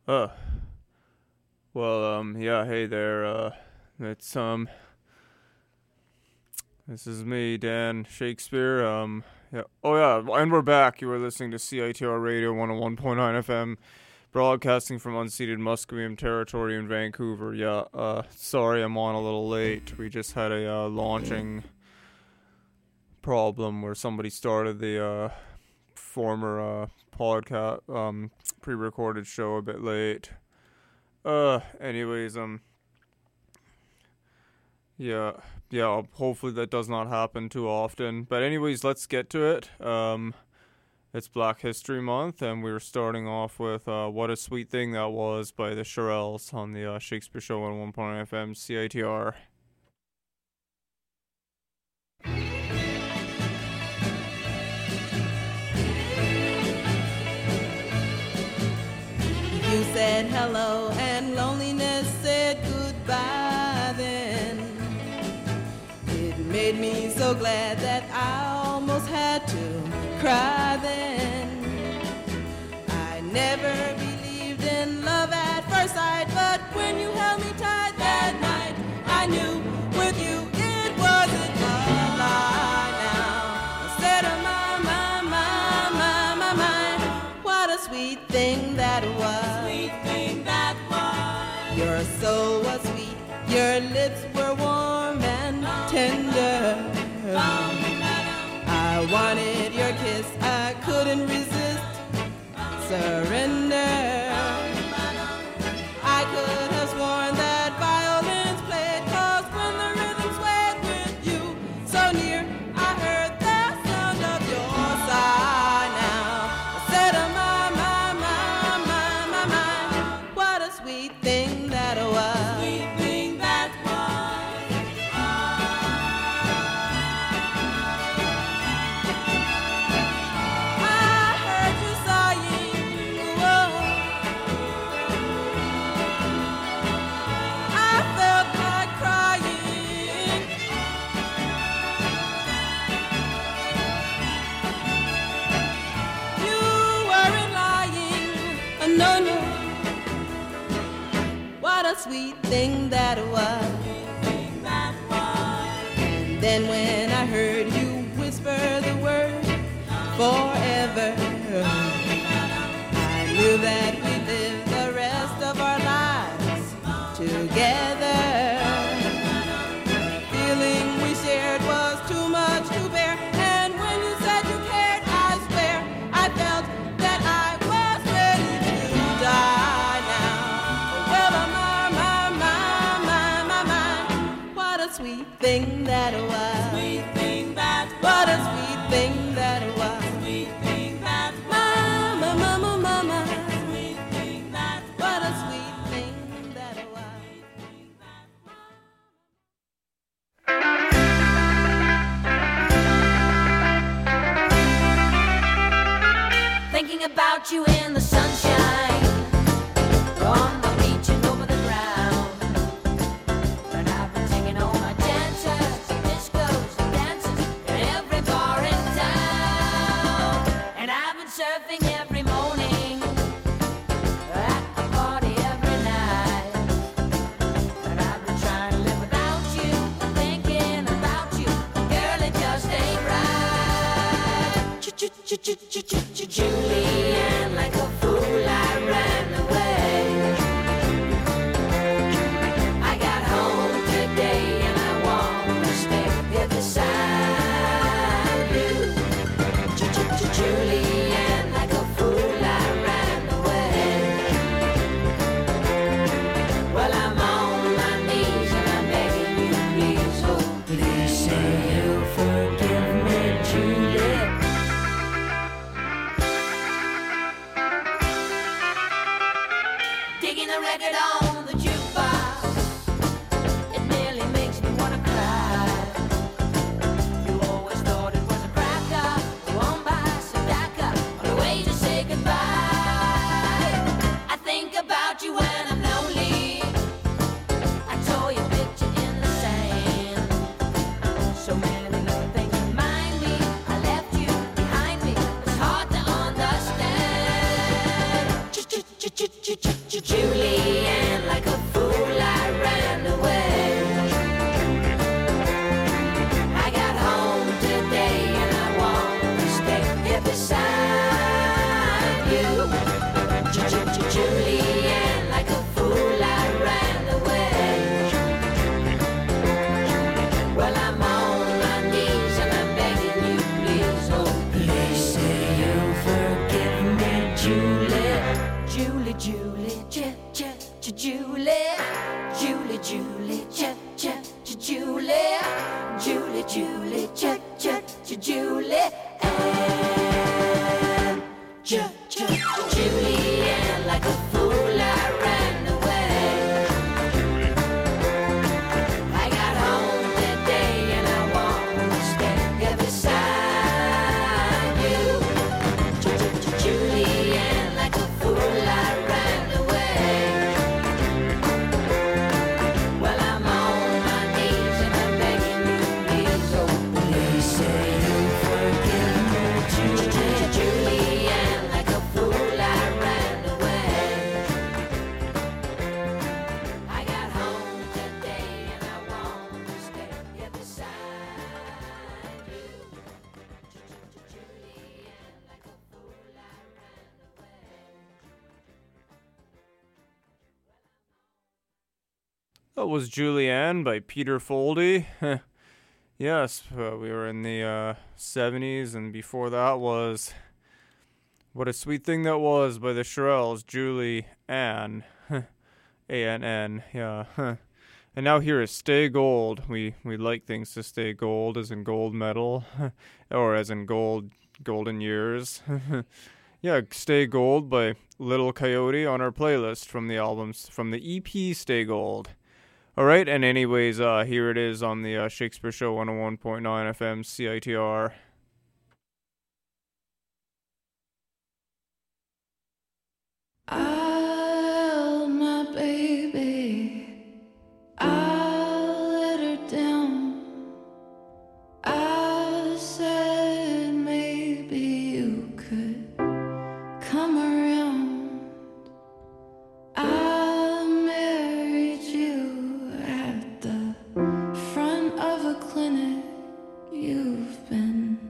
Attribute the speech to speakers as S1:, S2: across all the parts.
S1: Uh, yeah, hey there, it's, this is me, Dan Shakespeare, yeah, oh yeah, and we're back. You were listening to CITR Radio 101.9 FM, broadcasting from unceded Musqueam territory in Vancouver. Yeah, sorry I'm on a little late. We just had a, launching problem where somebody started the, former, podcast, pre-recorded show a bit late. Anyways, yeah, hopefully that does not happen too often. But anyways, let's get to it. It's Black History Month, and we're starting off with, What a Sweet Thing That Was by the Shirelles on the, Shakespeare Show on 1.9 FM CITR.
S2: You said hello and loneliness said goodbye then. It made me so glad that I almost had to cry then. I never believed in love at first sight, but when you held me tight that night, I knew with you it wasn't a lie now. I said, oh my, what a sweet thing that was. Your soul was sweet, your lips were warm and tender. I wanted your kiss, I couldn't resist surrender. I could have sworn that violins played, 'cause when the rhythm swayed with you so near, I heard the sound of your sigh now. I said, oh my, what a sweet thing that was. Sweet thing that was. And then when I heard you whisper the word forever, I knew that we'd live the rest of our lives together. The feeling we shared was too much to bear, and when you said you cared, I swear I felt that I was ready to die. Sweet thing that was. Sweet thing that was. What a sweet thing that was. Sweet thing that was. Mama. Sweet thing that was. What a sweet thing that
S3: was. Thinking about you in the sunshine, on the beach and over the ground. And I've been taking all my dancers, discos, and dances at every bar in town. And I've been surfing every morning, at the party every night. And I've been trying to live without you, thinking about you. Girl, it just ain't right. Julian, like a fool, I ran away. I got home today and I wanna stay here beside you. Julian, like a fool, I ran away. Well, I'm on my knees and I'm begging you, please, oh, please say you'll forgive me, Juliet. Digging the record on the jukebox, it nearly makes me wanna cry. You always thought it was a cracker, one by Sedaka, on the way to say goodbye. I think about you when I'm lonely. I tore your picture in the sand. So many little things remind me I left you behind me. It's hard to understand. Julie, and like a fool I ran away. I got home today and I want to stay here beside you. Julie, and like a fool I ran away. Well, I'm on my knees and I'm begging you, please, oh please say you'll forgive me, Julie. Julie, Julie, Julie, Julie, Julie, Julie, Julie, Julie, Julie, and Julie, and like a fool I ran away. I got home today and I want to stay here beside you. Julie, and like a fool I ran away. Well, I'm on my knees and I'm begging you, please, oh please say you forgive me, Julie, and like a fool I ran away. I got home today and I want to stay here beside you. Julie, and like a fool I ran away.
S1: That was Julianne by Peter Foldy. Yes, we were in the 70s, and before that was What a Sweet Thing That Was by the Shirelles, Julie Ann. A-N-N, yeah. And now here is Stay Gold. We like things to stay gold, as in gold medal, or as in golden years. Yeah, Stay Gold by Little Coyote on our playlist from the albums, from the EP Stay Gold. Alright, and anyways, here it is on the Shakespeare Show 101.9 FM CITR.
S4: I'll my baby, I'll let her down. I said maybe you could come around. I married you at the front of a clinic you've been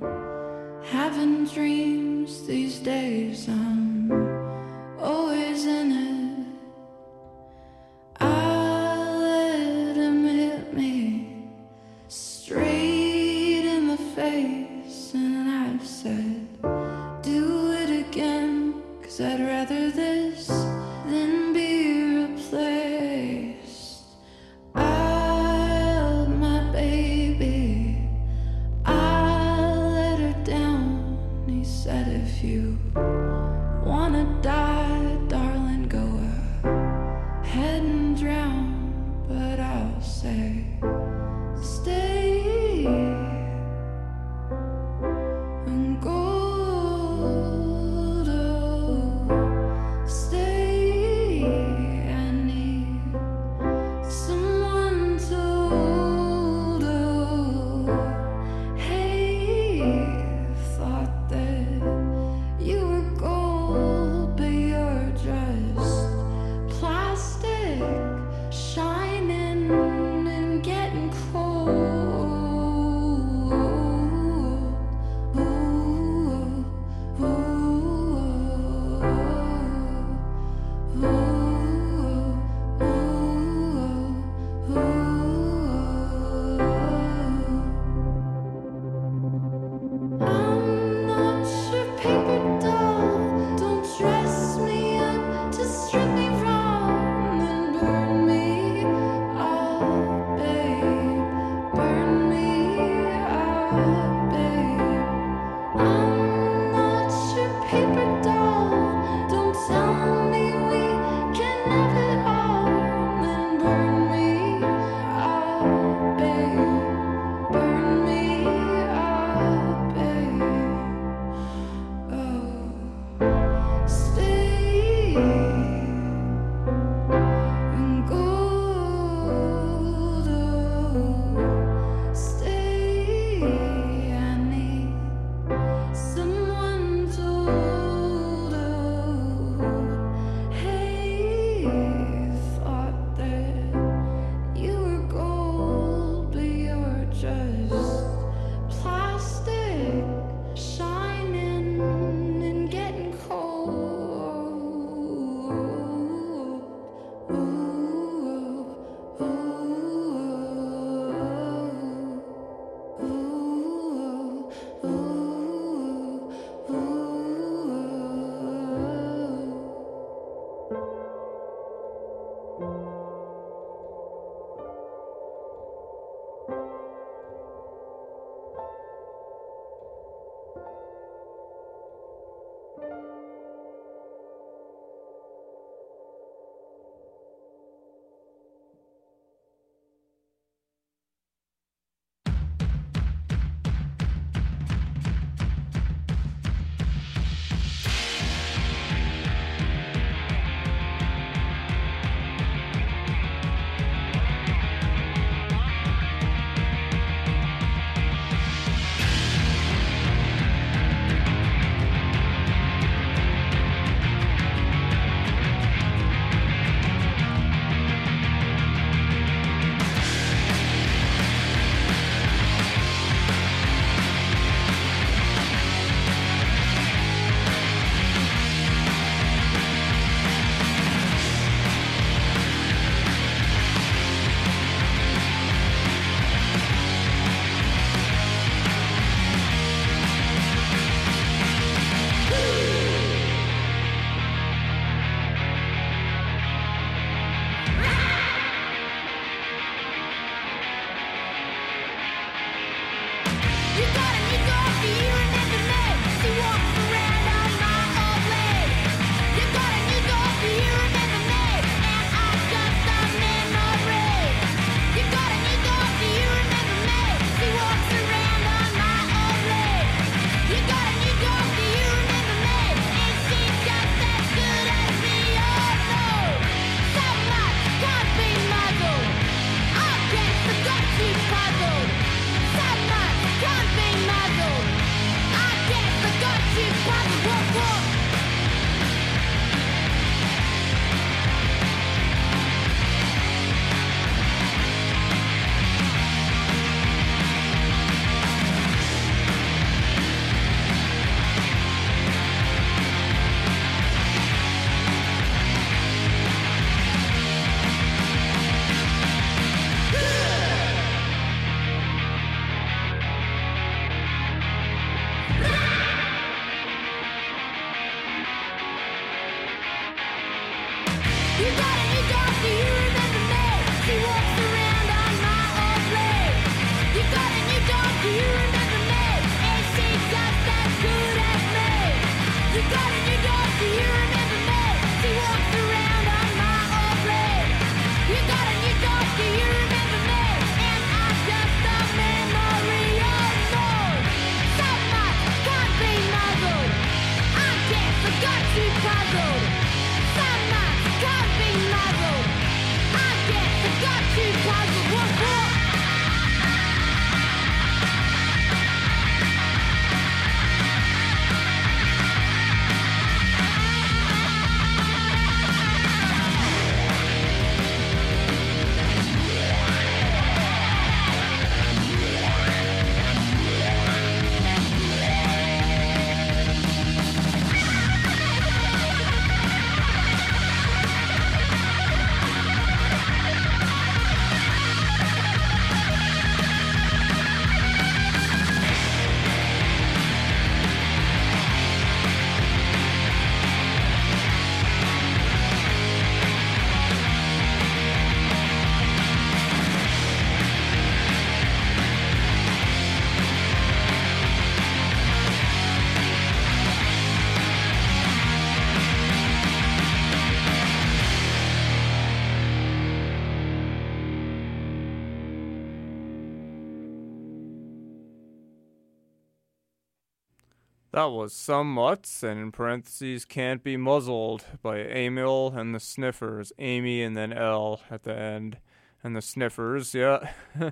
S1: That was Some Mutts, and in parentheses, Can't Be Muzzled by Emil and the Sniffers. Amy and then L at the end. And the Sniffers, yeah.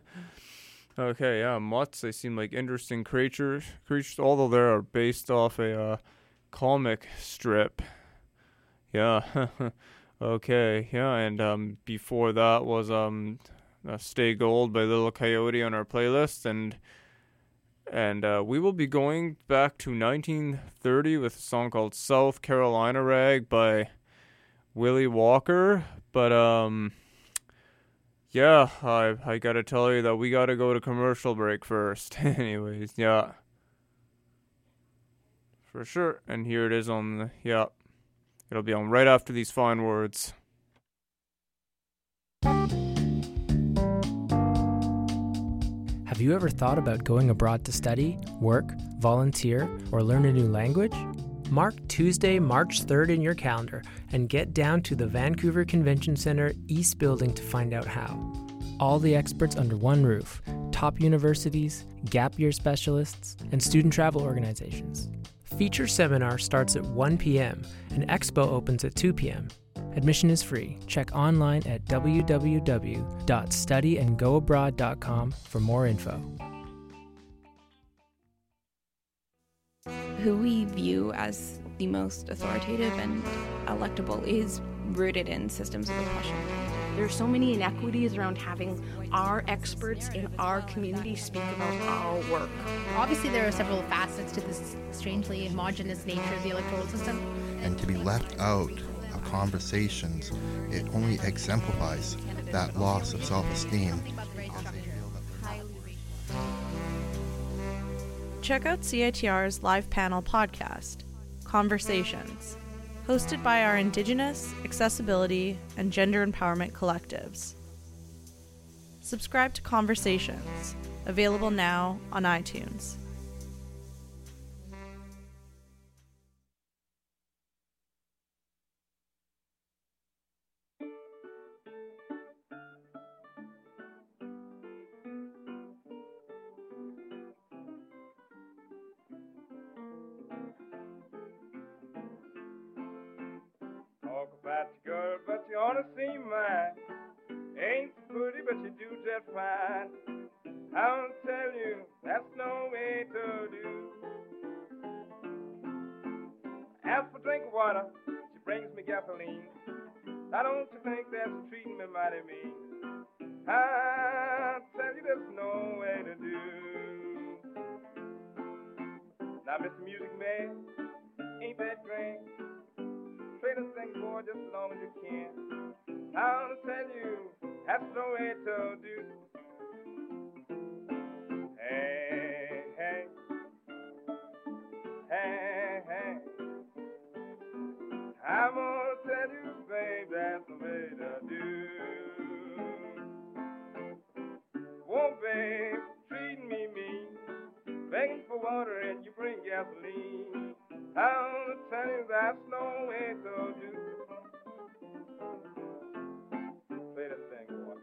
S1: Okay, yeah, mutts, they seem like interesting creatures, although they are based off a comic strip. Yeah. Okay, yeah, and before that was Stay Gold by Little Coyote on our playlist, and we will be going back to 1930 with a song called South Carolina Rag by Willie Walker. But, yeah, I gotta tell you that we gotta go to commercial break first. Anyways, yeah. For sure. And here it is on the, yeah. It'll be on right after these fine words.
S5: Have you ever thought about going abroad to study, work, volunteer, or learn a new language? Mark Tuesday, March 3rd in your calendar and get down to the Vancouver Convention Centre East Building to find out how. All the experts under one roof, top universities, gap year specialists, and student travel organizations. Feature seminar starts at 1 p.m. and Expo opens at 2 p.m. Admission is free. Check online at www.studyandgoabroad.com for more info.
S6: Who we view as the most authoritative and electable is rooted in systems of oppression.
S7: There's so many inequities around having our experts in our community speak about our work.
S8: Obviously, there are several facets to this strangely homogenous nature of the electoral system.
S9: And to be left out of conversations, it only exemplifies that loss of self-esteem.
S10: Check out CITR's live panel podcast, Conversations, hosted by our Indigenous, accessibility, and gender empowerment collectives. Subscribe to Conversations, available now on iTunes.
S11: Talk about your girl, but you ought to see mine. Ain't so pretty, but you do just fine. I'll tell you, that's no way to do. Ask for drink of water, she brings me gasoline. Now don't you think that's treating me mighty mean? I'll tell you, there's no way to do. Now, Mr. Music Man, ain't that grand? Play the thing, boy, just as long as you can. I'll tell you, that's no way to do. Hey, hey, hey, hey. I'm gonna tell you, babe, that's the way to do. Whoa, babe, treating me mean, begging for water and you bring gasoline. I'll tell you that's no way to do. Play that thing, boy.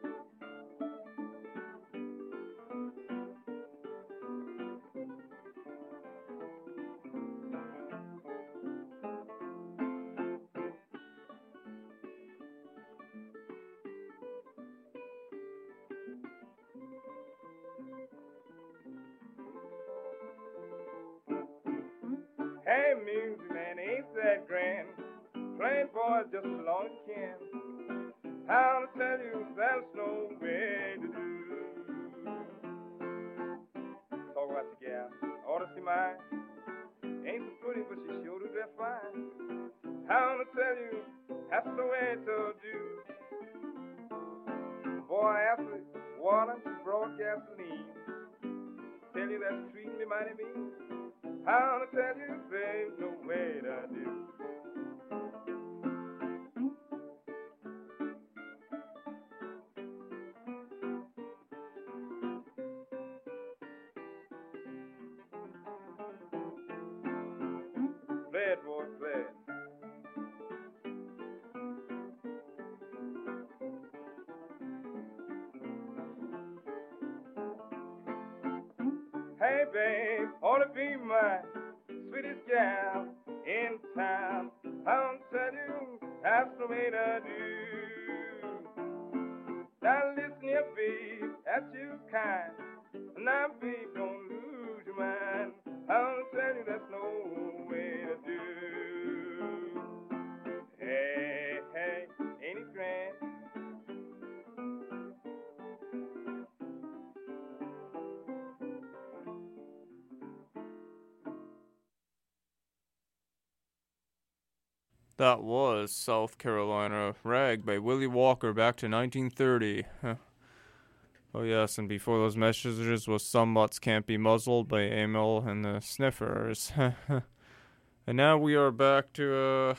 S11: Hey, music man, ain't that grand? Play boys just as long as you can. I'll tell you there's no way to do. Talk about your gal, ought to see mine. Ain't so pretty, but she sure do dress fine. I'll tell you that's the way to do. Boy, after water, she brought gasoline. Tell you that's treating me mighty mean. I'll tell you there's no way to do. Play it, boy, play it. Hey, babe, ought to be my sweetest gal in town. I'll tell you that's the way to do. Now listen here, babe, that's you kind. Now, babe, don't lose your mind. I'll tell you that's no way to do. Hey, hey, ain't it grand?
S1: That was South Carolina Rag by Willie Walker back to 1930. Oh yes, and before those messages was Some Mutts Can't Be Muzzled by Emil and the Sniffers. And now we are back to,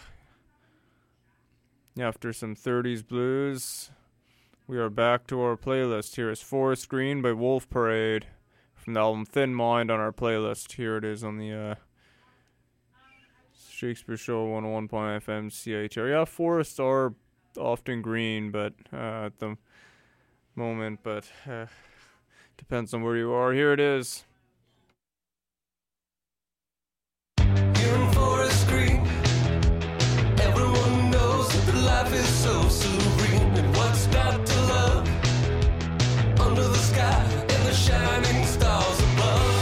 S1: after some 30s blues, we are back to our playlist. Here is Forest Green by Wolf Parade. from the album Thin Mind on our playlist. Here it is on the Shakespeare Show 101.9 FM CITR. Yeah, forests are often green, but at the moment, but depends on where you are. Here it is.
S12: In forest green, everyone knows that life is so serene. And what's not to love under the sky and the shining stars above?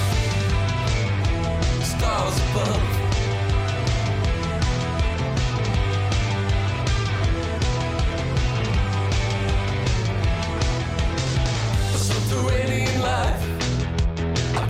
S12: Stars above. Subterranean life, I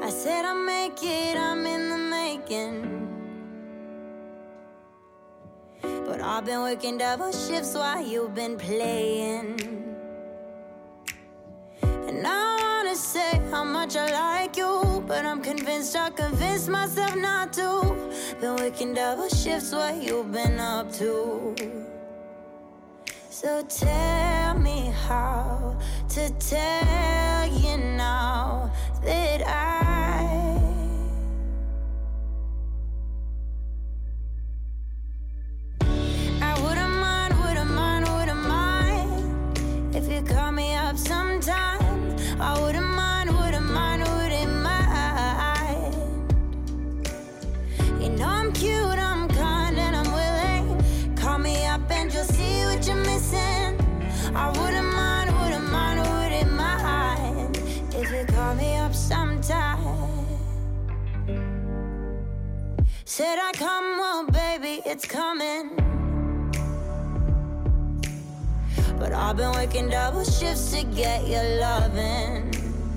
S3: I said I'll make it, I'm in the making. But I've been working double shifts while you've been playing. And I wanna say how much I like you, but I'm convinced I convinced myself not to. Been working double shifts while you've been up to. So tell me how to tell you now that I wouldn't mind if you call me up sometime. I wouldn't mind. You know I'm cute, I'm kind, and I'm willing. Call me up and you'll see what you're missing. I wouldn't mind if you call me up sometime. Said I come, well, baby, it's coming. But I've been working double shifts to get your loving.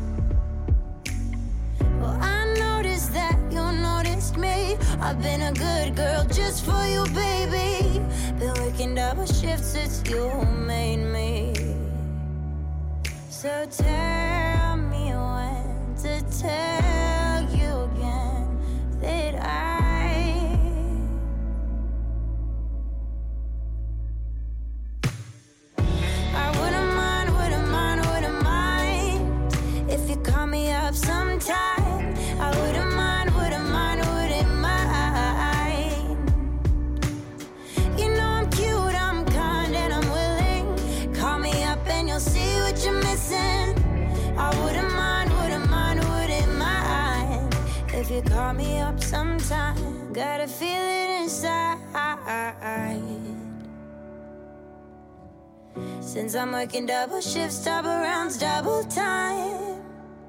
S3: Well, I noticed that you noticed me. I've been a good girl just for you, baby. Been working double shifts since you made me. So tell me when to tell you again that I wouldn't mind if you call me up sometime. I wouldn't mind. You know I'm cute, I'm kind, and I'm willing. Call me up and you'll see what you're missing. I wouldn't mind if you call me up sometime. Gotta feel it inside. Since I'm working double shifts, double rounds, double time.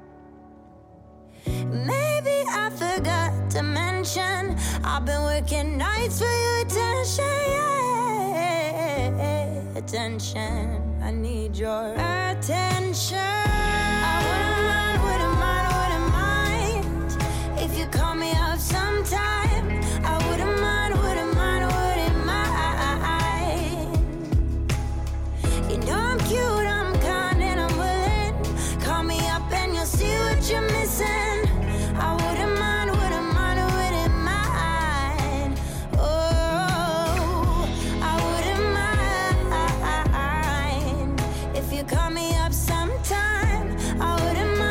S3: Maybe I forgot to mention I've been working nights for your attention, yeah. Attention, I need your attention. I wouldn't mind if you call me up sometime. I wouldn't mind. You know I'm cute, I'm kind, and I'm willing. Call me up and you'll see what you're missing. I wouldn't mind. Oh, I wouldn't mind if you call me up sometime. I wouldn't mind.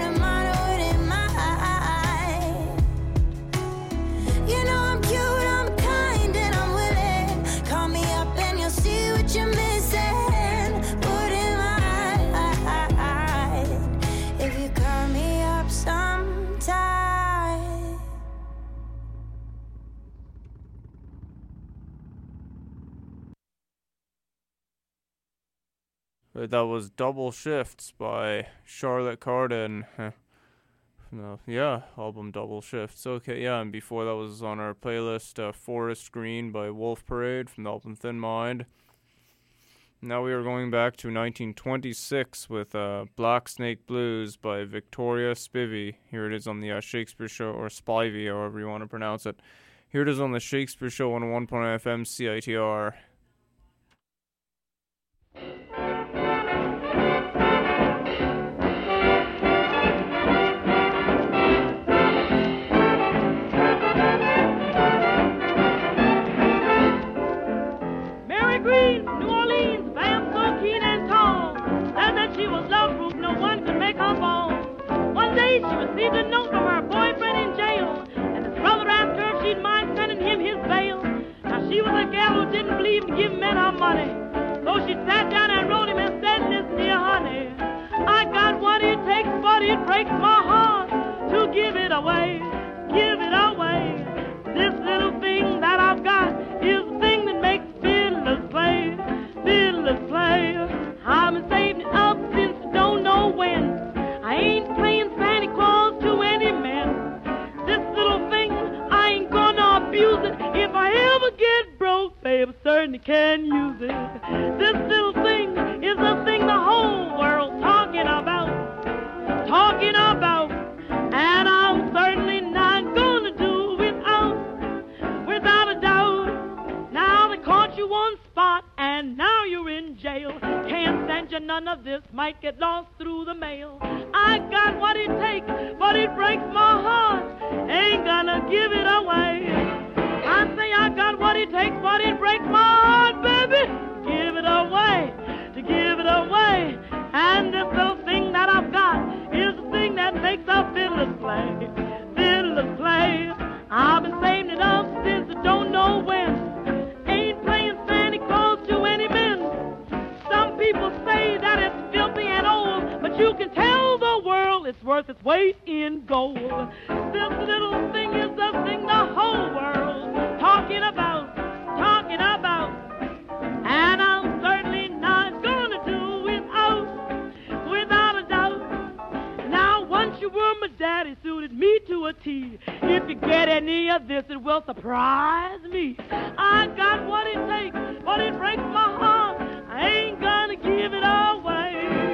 S3: You know I'm cute, I'm kind, and I'm willing. Call me up and you'll see what you're missing. Wouldn't mind if you call me up sometime.
S1: That was Double Shifts by Charlotte Cardin. Album Double Shifts. Okay, yeah, and before that was on our playlist, Forest Green by Wolf Parade from the album Thin Mind. Now we are going back to 1926 with Black Snake Blues by Victoria Spivey. Here it is on the Shakespeare Show, or Spivey, however you want to pronounce it. Here it is on the Shakespeare Show 101.9 FM CITR.
S13: Green, New Orleans, fam so keen and tall, said that she was love-proof, no one could make her fall. One day she received a note from her boyfriend in jail, and his brother asked her if she'd mind sending him his bail. Now she was a gal who didn't believe in giving men her money, so she sat down and wrote him and said, listen here, honey, I got what it takes, but it breaks my heart to give it away, give it away. This little thing that I've got is the thing that makes fiddlers play, fiddlers play. I've been saving it up since don't know when. I ain't playing Santa Claus to any man. This little thing, I ain't gonna abuse it. If I ever get broke, babe, I certainly can use it. This little thing is the thing the whole world's talking about, and jail. Can't send you none of this, might get lost through the mail. I got what it takes, but it breaks my heart. Ain't gonna give it away. I say I got what it takes, but it breaks my heart, baby. Give it away, to give it away. And this little thing that I've got is the thing that makes a fiddler's play. Fiddler's play. I've been saving it up since I don't know when. Ain't playing Santa Claus to any men. Some people say that it's filthy and old, but you can tell the world it's worth its weight in gold. This little thing is the thing the whole world's talking about, talking about. And I'm certainly not gonna do without a doubt. Now once you were my daddy, suited me to a T. If you get any of this, it will surprise me. I got what it takes, but it breaks my heart. I ain't gonna give it away.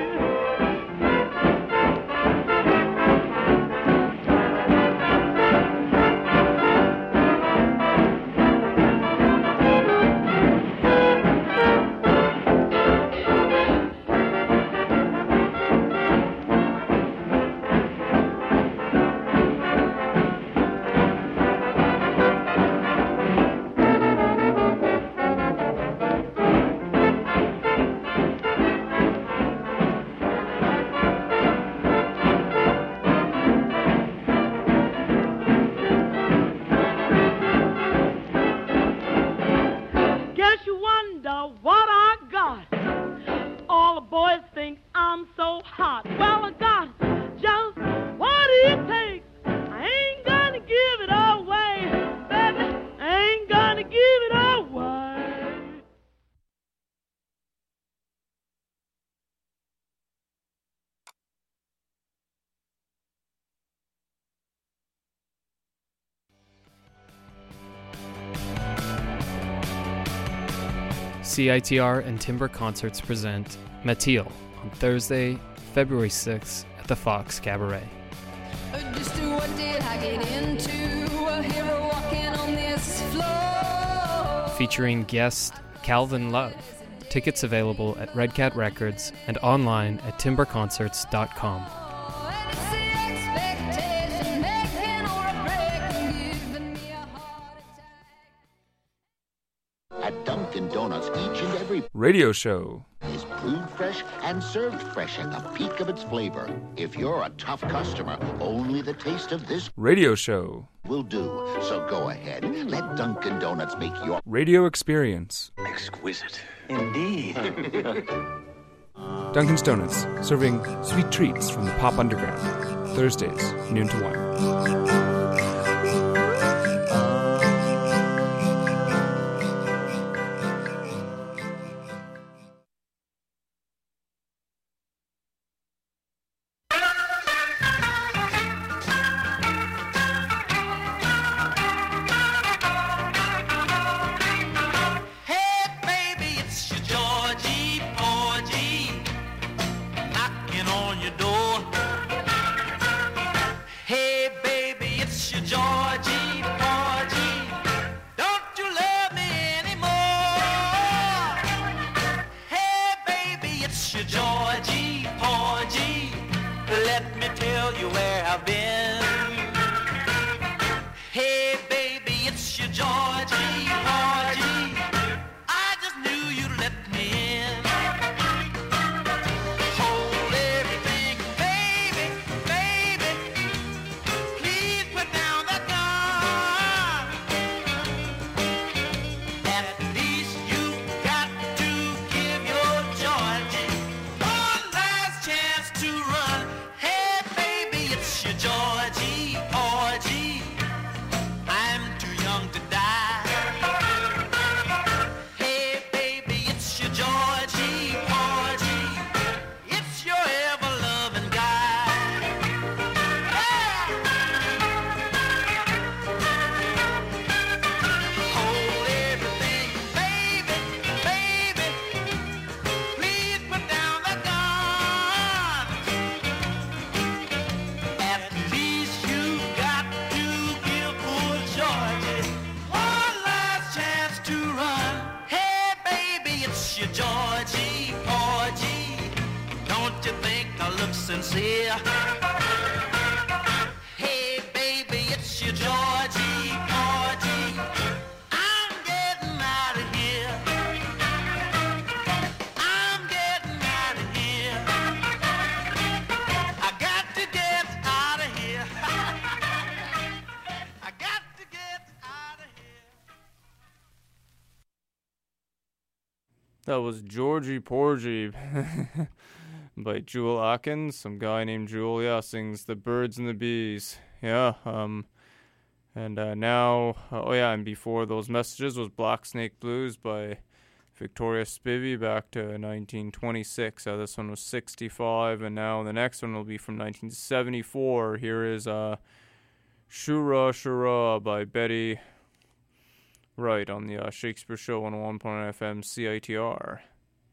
S14: CITR and Timber Concerts present Mateel on Thursday, February 6th at the Fox Cabaret.
S4: Just what did I get into? A hero walking on this floor.
S14: Featuring guest Calvin Love. Tickets available at Red Cat Records and online at timberconcerts.com.
S15: At Dunkin' Donuts, each and every
S1: radio show
S15: is brewed fresh and served fresh at the peak of its flavor. If you're a tough customer, only the taste of this
S1: radio show
S15: will do. So go ahead, let Dunkin' Donuts make your
S1: radio experience
S15: exquisite.
S16: Indeed.
S1: Dunkin's Donuts, serving sweet treats from the pop underground. Thursdays, noon to 1.
S12: Georgia. look sincere. Hey, baby, it's your Georgie, Georgie. I'm getting out of here. I'm getting out of here. I got to get out of here. I got to get out of here.
S1: That was Georgie Porgy by Jewel Atkins. Some guy named Jewel, yeah, sings The Birds and the Bees. Yeah, and now, and before those messages was Black Snake Blues by Victoria Spivey back to 1926. This one was 65, and now the next one will be from 1974. Here is Shura Shura by Betty Wright on the Shakespeare Show on 101.9 FM CITR.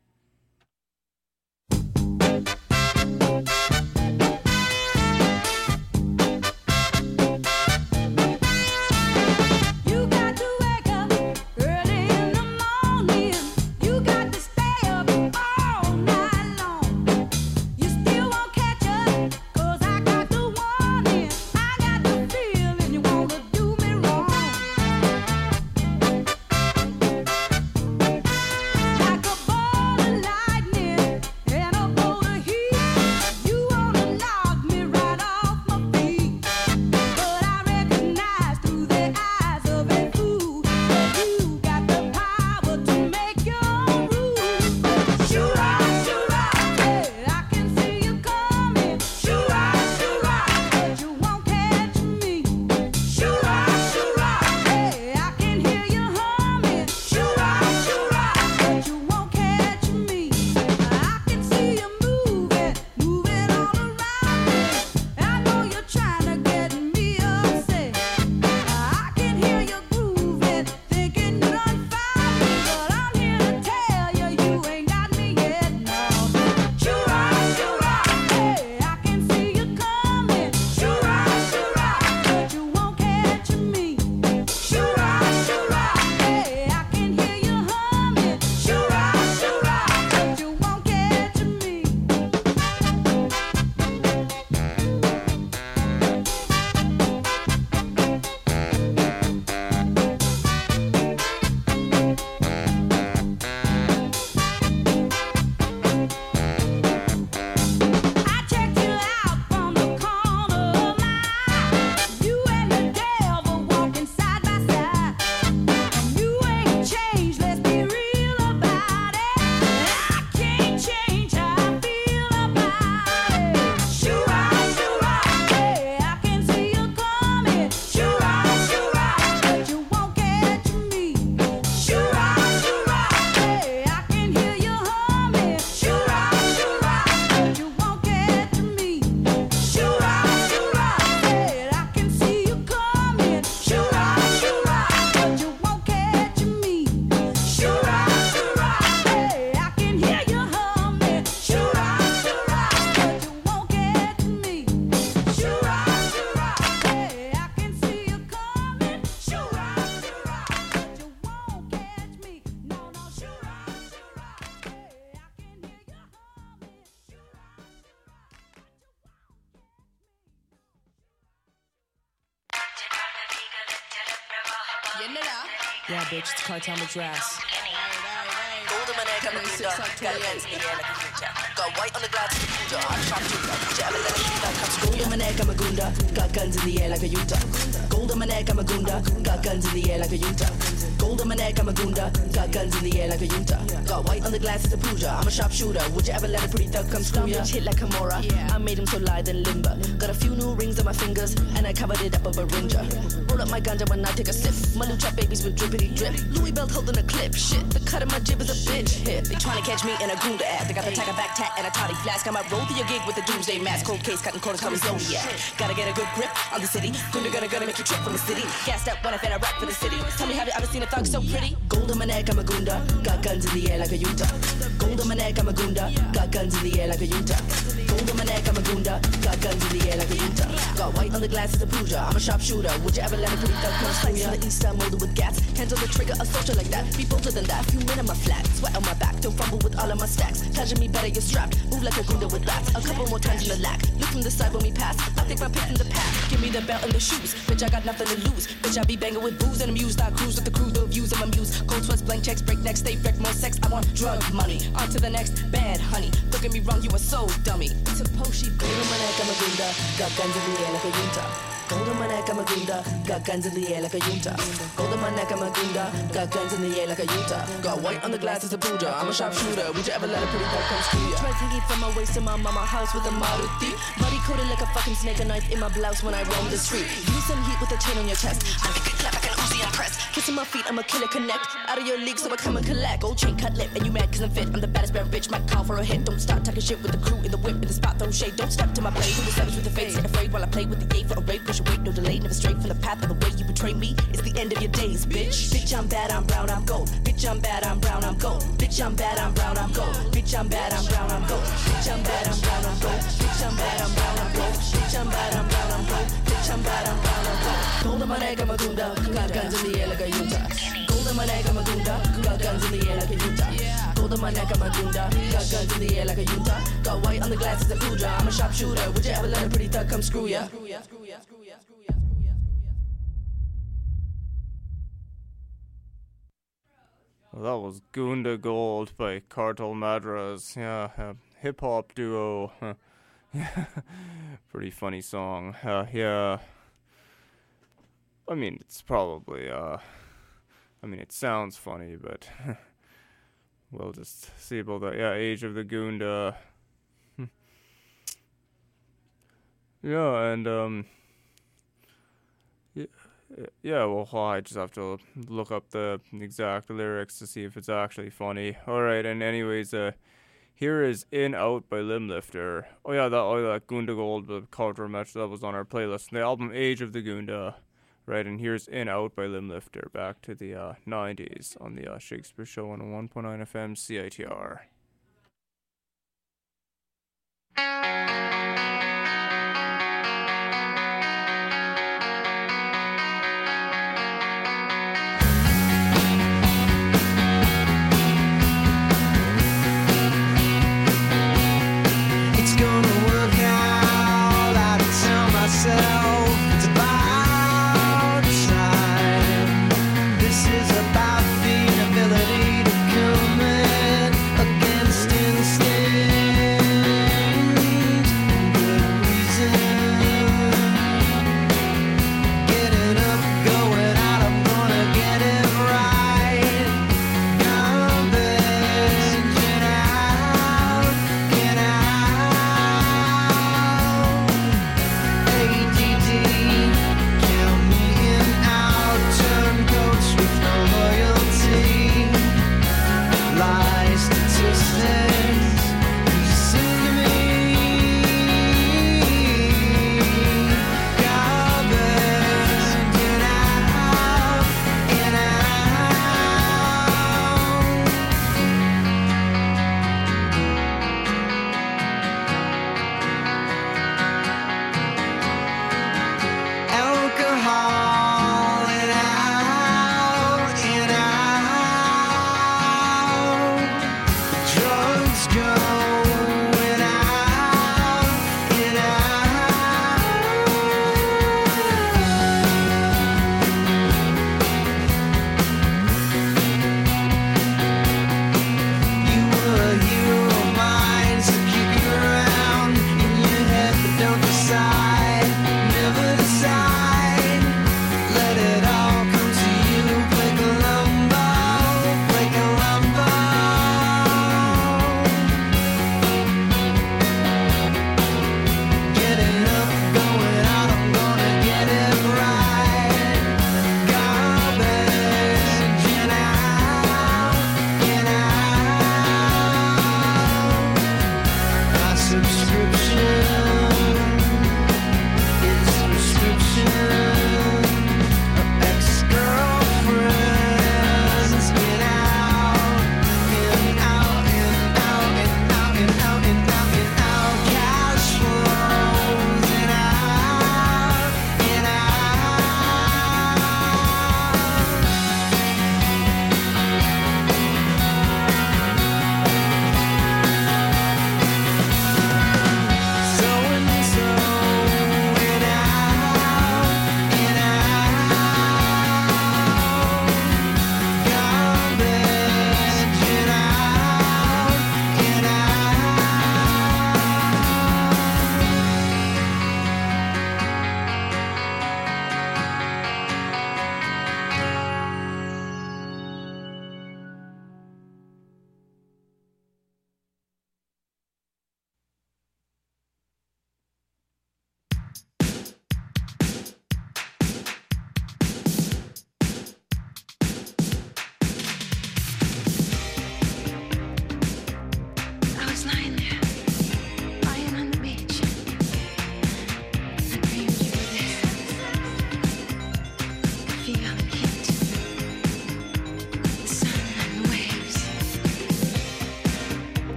S16: Yeah, bitch, it's Cartel Madras.
S17: Got white on the glass, I'm trying to gold on my neck, I'm a gunda. Got guns in the air like a Utah. Gold on my neck, I'm a gunda. Got guns in the air like a Utah. Gold on my neck, I'm a gunda. Got guns in the air like a Utah. Got white on the glass, it's a Pooja. I'm a sharpshooter. Would you ever let a pretty thug come screw ya? Hit like Kimura. I made him so lithe and limber. Got a few new rings on my fingers, and I covered it up with a ringer. Roll up my ganja when I take a sip. My lucha babies with drippity drip. Louis belt holding a clip. Shit, the cut of my jib is a bitch hit. They trying to catch me in a gunda ass. They got the tiger back tat and a toddy flask. I might roll through your gig with a doomsday mask. Cold case, cutting corners, call me Zodiac. Gotta get a good grip on the city. Gonna make you trip from the city. Gassed up when I fed I rap for the city. Tell me, have you ever seen a thug so pretty? Gold on my neck, I'm a gunda. Got guns in the air like a Utah. Gold on my neck, I'm a gunda. Got guns in the air like a Utah. Gold on my neck, I'm a gunda. Got guns in the air like a Utah. Got white on the glass, it's a Pooja. I'm a sharpshooter. Would you ever let a pretty thug come screw ya? On the east side, molded with gas. Hands on the trigger, a soldier like that. Be bolder than that. Few men in my flat. sweat on my back. Don't fumble with all of my stacks. Pleasure me better, you're strapped. Move like a gunda with that. A couple more times in the lack. Look from the side when we pass. I think my pick from the pack. Give me the belt and the shoes. Bitch, I got nothing to lose. Bitch, I be banging with booze and amused. I cruise with the crew, the views of my muse. Cold sweats, blank checks, break necks, stay wrecked, more sex. I want drug money. On to the next bad honey. Don't get me wrong, you are so dummy. It's a poshi. Golden manek, I'm a gunda. Got guns in the air like a yunta. Golden manek, I'm a gunda. Got guns in the air like a yunta. Golden manek, I'm a gunda. Got guns in the air like a yunta. Got white on the glass as a Buddha. I'm a sharpshooter. Would you ever let a pretty girl come screw ya? Try thinking from my waist to my mama house with a Maruti. Body coated like a fucking snake, a knife in my blouse when I roam the street. Use some heat with a chain on your chest. I make it clap like an Uzi and press. Kissing my feet, I'm a killer connect. Out of your league, so I come and collect. Gold chain, cut lip, and you mad cause I'm fit. I'm the baddest bad bitch, might call for a hit. Don't start talking shit with the crew in the whip, in the spot, throw shade. Don't step to my blade, who the savage with the face. Ain't afraid while I play with the gate for a rape. Push away, no delay, never straight from the path of the way you betray me. It's the end of your days, bitch. Bitch, I'm bad, I'm brown, I'm gold. Bitch, I'm bad, I'm brown, I'm gold. Bitch, I'm bad, I'm brown, I'm gold. Bitch, I'm bad, I'm brown, I'm gold. Bitch, I'm bad, I'm brown, I'm gold. Bitch, I'm bad, I'm brown, I'm gold. Bitch, I'm bad, I'm brown, I'm gold. Bitch, I'm bad, I'm brown, I'm gold. Gold on my neck, I'm a gunda. Got guns in the air like a yunta. Gold on my neck, I'm a gunda. Got guns in the air like a yunta. Gold on my neck, I'm a gunda. Got guns in the air like a yunta. Got white on the glasses of Puja. I'm a sharpshooter. Would you ever let a pretty thug come screw ya?
S1: Well, that was Gunda Gold by Cartel Madras. Yeah, hip hop duo. Pretty funny song. Yeah. I mean, it's probably, it sounds funny, but we'll just see about that. Yeah, Age of the Gunda. Yeah, and, yeah, well, I just have to look up the exact lyrics to see if it's actually funny. Alright, and anyways, here is In Out by Limblifter. Oh yeah, that Gunda Gold, the cultural match, that was on our playlist. The album Age of the Gunda. Right, and here's In Out by Limblifter, back to the 90s on the Shakespeare Show on 1.9 FM CITR.
S12: It's gonna work out, I tell myself. It's about time. This is about the ability to come in again.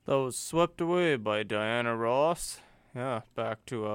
S1: That was Swept Away by Diana Ross. Yeah, back to,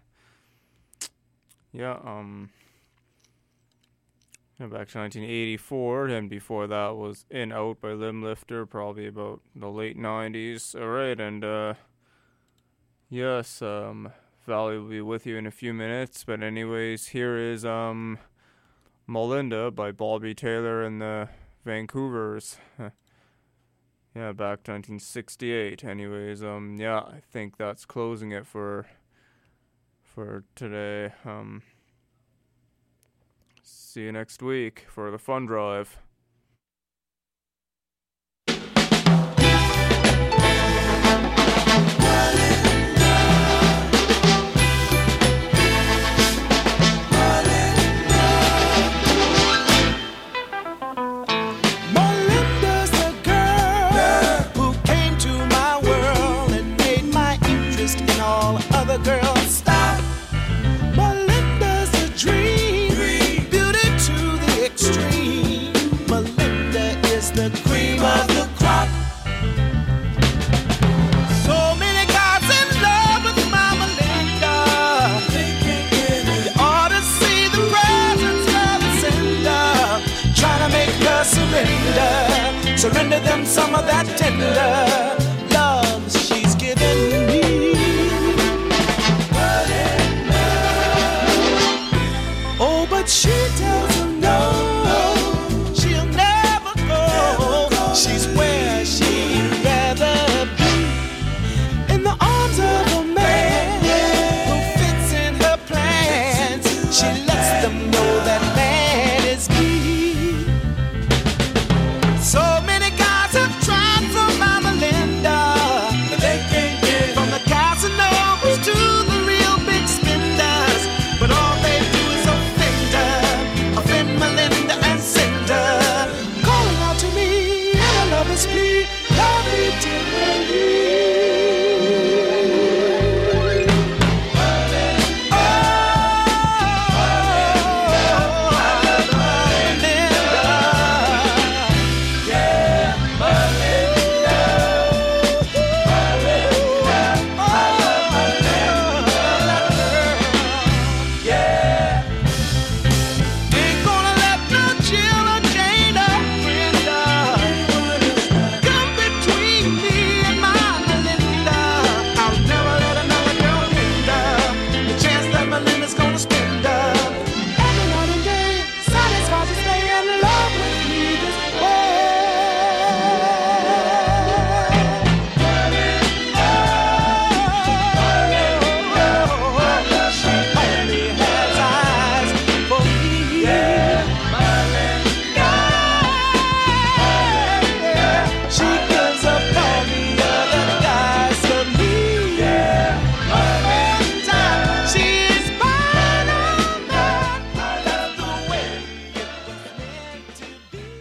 S1: back to 1984, and before that was In Out by Limblifter, probably about the late 90s. Alright, and, yes, Valley will be with you in a few minutes, but anyways, here is, Melinda by Bobby Taylor and the Vancouvers. Yeah, back to 1968. Anyways, I think that's closing it for today. See you next week for the fun drive.
S12: Girl, stop. Melinda's a dream, beauty to the extreme. Melinda is the cream of the crop. So many guys in love with my Melinda. You ought to see the presence of the sender, trying to make her surrender them some of that tender love she's given me. But she tells him no, she'll never go. She's where she'd rather be, in the arms of a man who fits in her plans. She lets them know that man